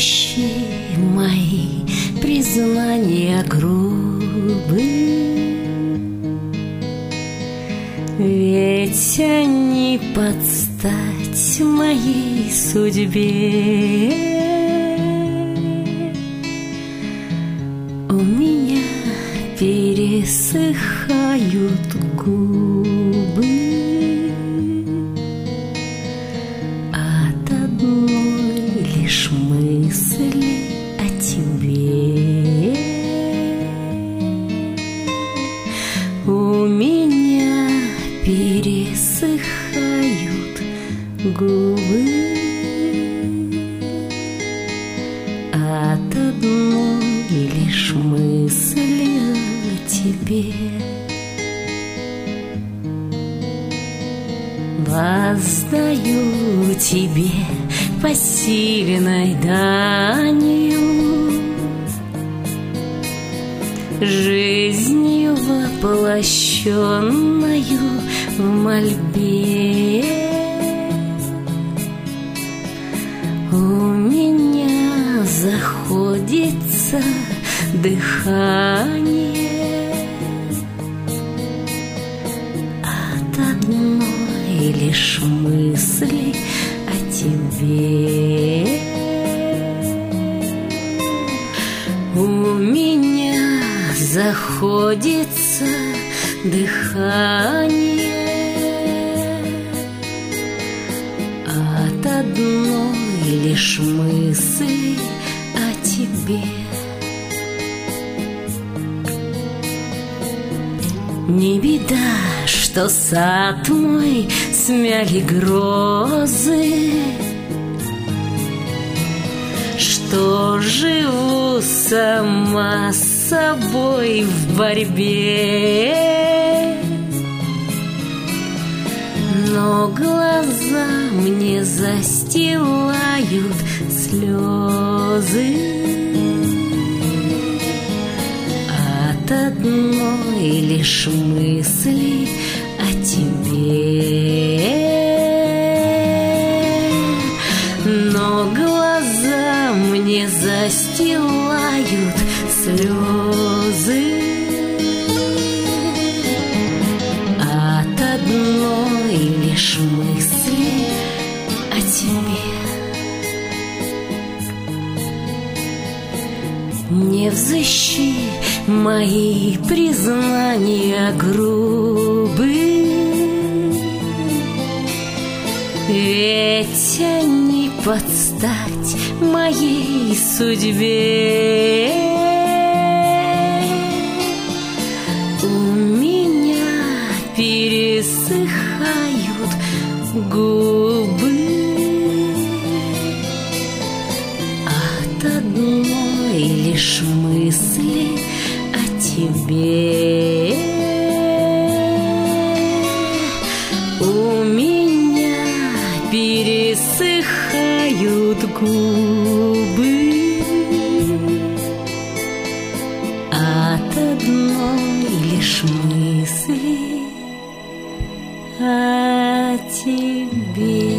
взыщи мои признания грубы, ведь они под стать моей судьбе. У меня пересыхают губы от одной лишь мысли о тебе. У меня пересыхают губы от одной лишь мысли о тебе. Воздаю тебе посильной данью, жизнью воплощенною в мольбе. У меня заходится дыхание от одной лишь мысли о тебе. У меня заходится дыхание от одной лишь мысли о тебе. Не беда, что сад мой смяли грозы, что живу сама с собой в борьбе. Но глаза мне застилают слезы от одной лишь мысли о тебе. Но глаза мне застилают слезы от одной лишь мысли о тебе. Не взыщи мои признания грубы, ведь они под стать моей судьбе. У меня пересыхают губы от одной лишь мысли о тебе. У меня пересыхают губы от одной лишь мысли о тебе.